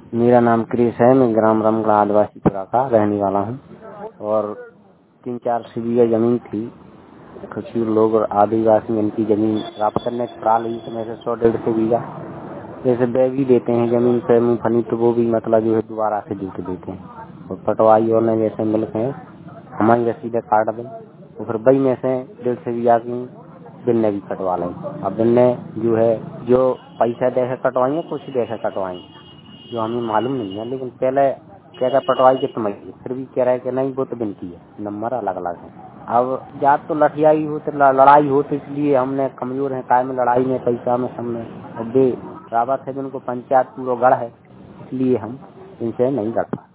मेरा नाम क्रिश है। मैं ग्राम रामगढ़ आदिवासीपुरा का रहने वाला हूँ और 3-4 बीघा जमीन थी। कुछ लोग आदिवासी इनकी जमीन प्राप्त करने पड़ा ली इसमें से 100-150 बीघा जैसे बै भी देते हैं जमीन पे मूंगफली, तो वो भी मतलब जो है दोबारा से जोत देते हैं और पटवाई और जैसे मिलते हैं हमारी रसीदें काट दें तो फिर बई में से 150 बीघा की बिन्ने भी कटवा लें। अब बिन्ने जो है जो पैसा दे के कटवाएंगे कुछ दे के कटवाएंगे जो हमें मालूम नहीं है, लेकिन पहले कह रहा पटवाई के तुम फिर भी कह रहा है कि नहीं वो तो बिनती है, नंबर अलग अलग है। अब या तो लठियाई हो तो लड़ाई हो तो इसलिए हमने कमजोर है काय में लड़ाई में पैसा में सामने अब रावत है जिनको पंचायत पूरा गढ़ है इसलिए हम इनसे नहीं लड़ पाते।